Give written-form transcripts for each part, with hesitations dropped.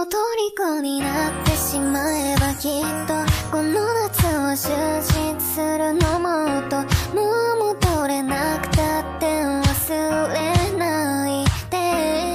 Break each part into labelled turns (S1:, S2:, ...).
S1: 虜になってしまえばきっとこの夏を充実するのもっともう戻れなくたって忘れないで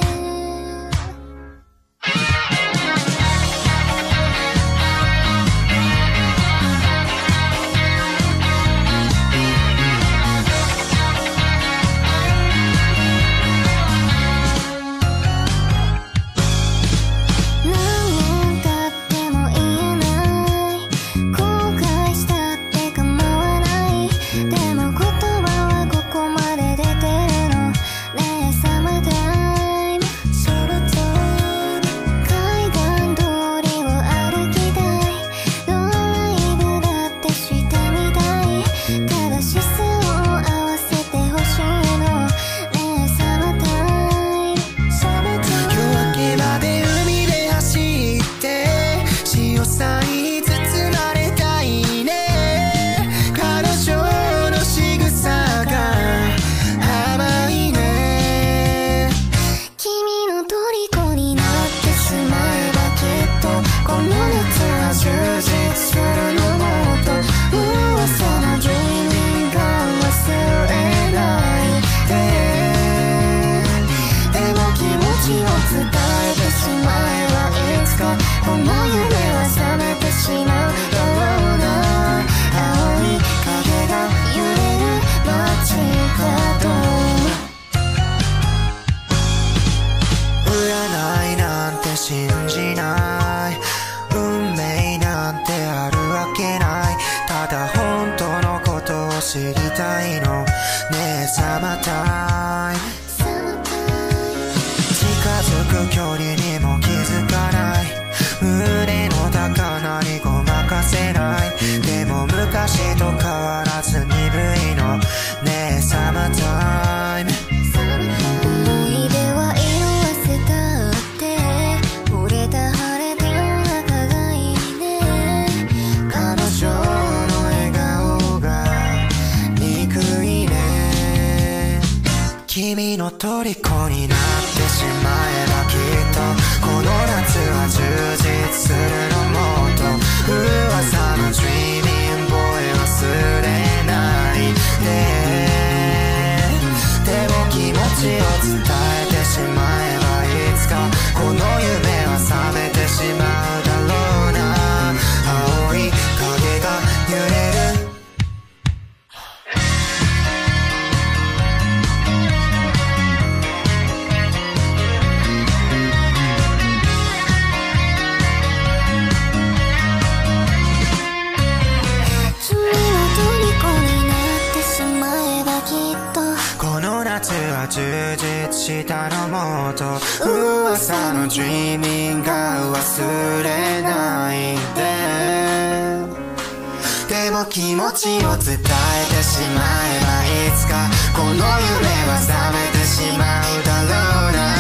S2: 信じない運命なんてあるわけないただ本当のことを知りたいのねえサマータイム近づく距離にも気づかない胸の高鳴りごまかせないでも昔と変わらず鈍いのねえサマータイム君の虜になってしまえばきっとこの夏は充実するのもっと噂の Dreaming Boy 忘れないでも気持ちを伝えてしまえばいつかこの夢は覚めてしまうだろうな青い影が揺れる夏は充実したのもっと噂の Dreaming が忘れないでも気持ちを伝えてしまえばいつかこの夢は覚めてしまうだろうな